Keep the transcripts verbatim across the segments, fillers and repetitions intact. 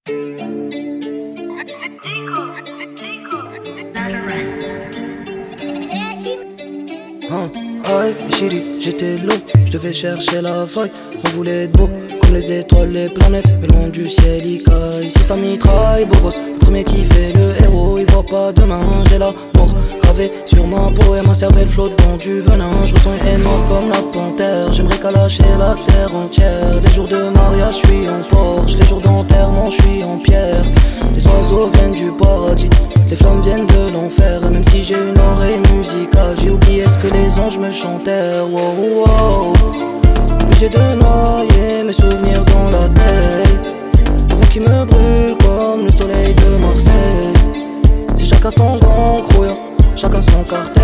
Hein, aïe, chérie, j'étais lourd, je devais chercher la faille. On voulait être beau, comme les étoiles, les planètes, mais loin du ciel, il caille. Si ça mitraille, beau gosse, le premier qui fait le héros, il voit pas demain. J'ai la mort gravée sur ma peau et ma cervelle flotte dans du venin. Je ressens une haine noire comme la panthère, j'aimerais calacher la terre entière. Les jours de mariage, je suis en Porsche, les jours d'enterrement, je suis en pierre. Les oiseaux viennent du paradis, les flammes viennent de l'enfer. Et même si j'ai une oreille musicale, j'ai oublié ce que les anges me chantèrent. Wow, wow. Obligé de noyer mes souvenirs dans la tête, avant qu'ils me brûlent comme le soleil de Marseille. C'est chacun son grand croyant, chacun son cartel,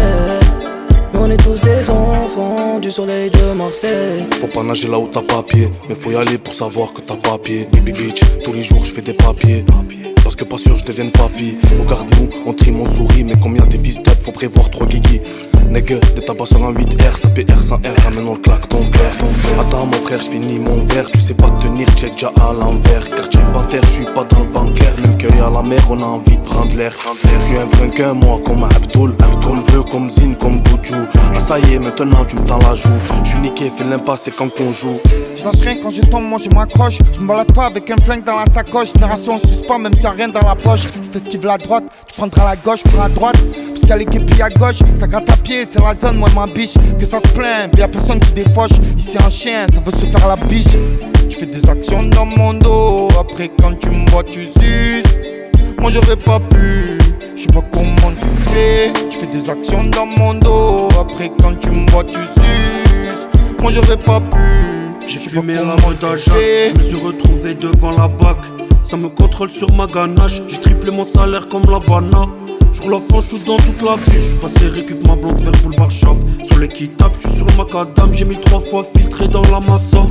mais on est tous des enfants du soleil de Marseille. Faut pas nager là où t'as pas pied, mais faut y aller pour savoir que t'as pas pied. Baby bitch, tous les jours je fais des papiers, parce que pas sûr je devienne papy. Regarde-nous, on trie mon souris, mais combien des fils d'up, faut prévoir trois guigui. Nègre, des tabacs sur un huit R, ça P R sans R, ramène on le claque ton père. Attends mon frère, j'finis mon verre, tu sais pas tenir, j'ai déjà à l'envers. Quartier panthère, j'suis pas dans le bancaire, même cueille à la mer, on a envie de prendre l'air. J'suis un vrinquin, moi, comme Abdul, comme Veu, comme Zine, comme Boudjou. Ah ça y est, maintenant tu me tends la joue, j'suis niqué, fais l'impasse, c'est quand qu'on joue. J'lâche rien quand je tombe, moi je m'accroche. J'me balade pas avec un flingue dans la sacoche. Génération on suce pas, même s'il y a rien dans la poche. Si t'esquives la droite, tu prendras la gauche, prends à droite. Parce qu'il y a les guépilles à gauche, ça gratte à pied, c'est la zone, moi ma biche. Que ça se plaint, y'a personne qui défauche. Ici un chien, ça veut se faire la biche. Tu fais des actions dans mon dos, après quand tu me vois tu suces. Moi j'aurais pas pu, je sais pas comment tu fais. Tu fais des actions dans mon dos, après quand tu me vois tu suces. Moi j'aurais pas pu. J'ai fumé la mode Ajax, je me suis retrouvé devant la bac. Ça me contrôle sur ma ganache, j'ai triplé mon salaire comme la Havana. J'roule à fond, j'suis dans toute la ville. J'suis passé récup ma blonde vers boulevard Chauve. Sur l'équitable, j'suis sur le macadam. J'ai mis trois fois filtré dans la massa.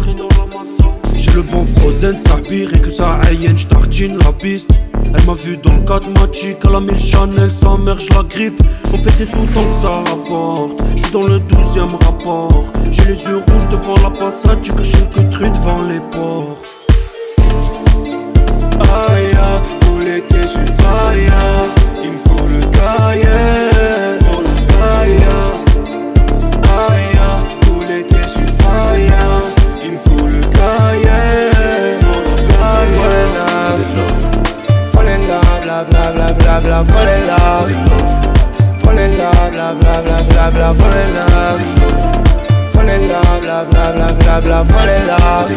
J'ai le bon frozen, ça pire et que ça aïenne, j'tartine la piste. Elle m'a vu dans le Catmatic, elle a mis le Chanel, sa mère j'la grippe. On fait des sous tant que ça rapporte. J'suis dans le douzième rapport. J'ai les yeux rouges devant la passade, j'ai caché le truc devant les ports. Aïe, pour l'été j'suis fire. Il me faut le cahier, pour le cahier. Aïe, pour l'été j'suis fire. Il me faut le cahier, pour le cahier. Fall in love, love, love, love, love, love, fall in love. Fall in love, love, love, love, love, love, fall in love. Fall in love, love, love, love, love, love, fall in love.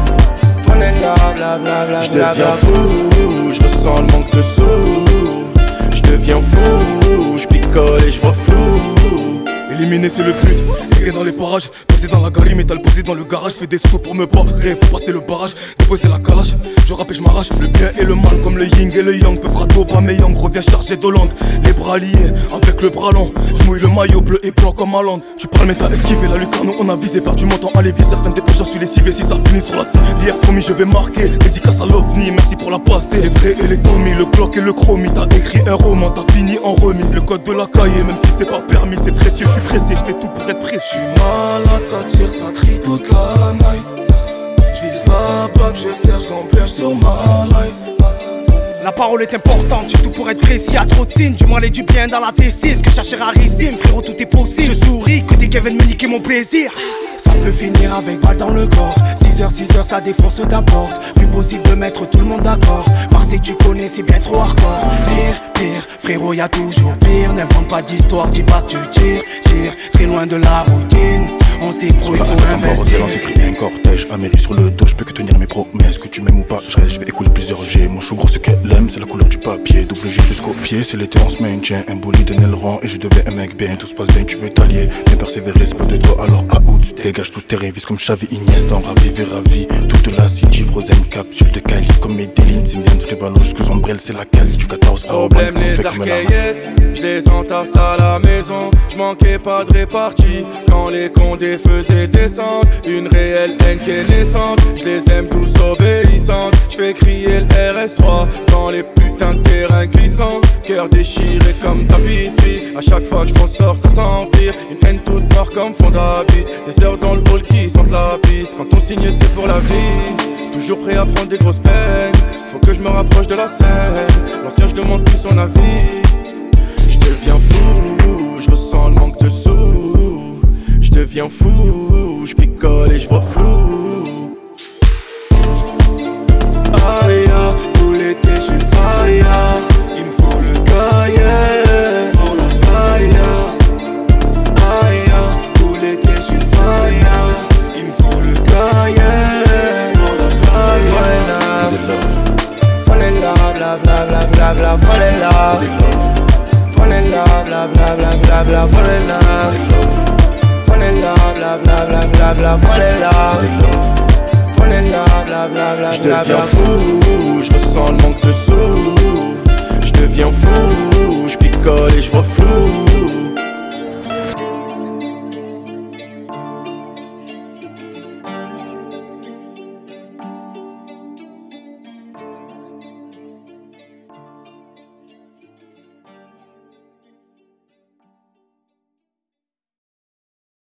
Fall in love, love, love, love, Je deviens fou, je ressens le manque de sous. Je deviens fou, je picole et je vois flou. Éliminer c'est le but, écrire dans les parages. Passer dans la galerie, métal posé dans le garage. Fais des sauts pour me barrer, faut passer le barrage. Déposer la calage, je rappe et je m'arrache. Le bien et le mal comme le yin et le yang. Peuvent rater au bas mais yang revient chargé d'Hollande. Les bras liés, avec le bras long. Je mouille le maillot bleu et blanc comme Hollande. Je parle mais t'as esquivé la lucarne, on a visé. Perdu mon temps à lévis, certaines dépêches j'en suis lessivé. Si ça finit sur la civière, promis je vais marquer. Dédicace à l'OVNI, merci pour la pasté. Les vrais et les Tommy, le Glock et le chromie. T'as écrit un roman, t'as fini en remis. Le code de la cahier, même si c'est pas permis, c'est précieux. Je suis pressé, je fais tout pour être précieux. J'suis malade, ça tire, ça trie toute la night. J'vise la bague, je serge gamberge sur ma life. La parole est importante, j'ai tout pour être précis. À trop de signes, du mal et du bien dans la T six. Que chercher rarissime, frérot tout est possible. Je souris, côté qui viennent me niquer mon plaisir. Ça peut finir avec balle dans le corps. six heures, six heures, ça défonce ta porte. Plus possible de mettre tout le monde d'accord. Marseille tu connais, c'est bien trop hardcore. Pire, pire, frérot y'a toujours pire. N'invente pas d'histoire, dis pas que tu tires. Tire, très loin de la routine. On se débrouille, faut investir. J'ai pris un cortège, Amérique sur le dos, je peux que tenir mes promesses. Que tu m'aimes ou pas, je reste, je vais écouler plusieurs G. Mon chou gros ce qu'elle aime, c'est la couleur du papier. Double G jusqu'au pied, c'est l'été on se maintient. Un bolide, un aileron et je devais un mec bien. Tout se passe bien, tu veux t'allier. Bien persévérer, c'est pas de toi, alors à août. Dégage tout tes rêves, comme Xavi, Iniesta, ravivé, ravi. Toute la city, frozen, capsule de Cali. Comme Medellin, c'est bien de Frévalo, jusqu'aux ombrelles, c'est la Cali. Du quatorze à Orban, Problème les arcaillettes, je les entasse à la maison. Je manquais pas de répartie quand les condés faisaient descendre. Une réelle haine qui est naissante, je les aime tous obéissantes. Je fais crier le R S trois quand les putes putain de terrain glissant, cœur déchiré comme tapisserie. À chaque fois que je m'en sors ça s'empire. Une haine toute noire comme fond d'abysse. Des heures dans le hall qui sentent la pisse. Quand on signe c'est pour la vie. Toujours prêt à prendre des grosses peines. Faut que je me rapproche de la scène. L'ancien je demande plus son avis. Je deviens fou, je ressens le manque de sous. Je deviens fou, je picole et je vois flou. Aïe, tout l'été je suis fire. Il me faut le cahier pour la paille. Aïe, tout l'été je suis fire. Il me faut le cahier pour la paille. For the love, fall in love, love, love, love, love, love, fall in love. for the love, Fall in love, love, love, love, love, love, fall in love. for the love, Fall in love, love, love, love, love, love, fall in for love. the love. Fall in love, love, love, love, Je love, deviens love. fou, je ressens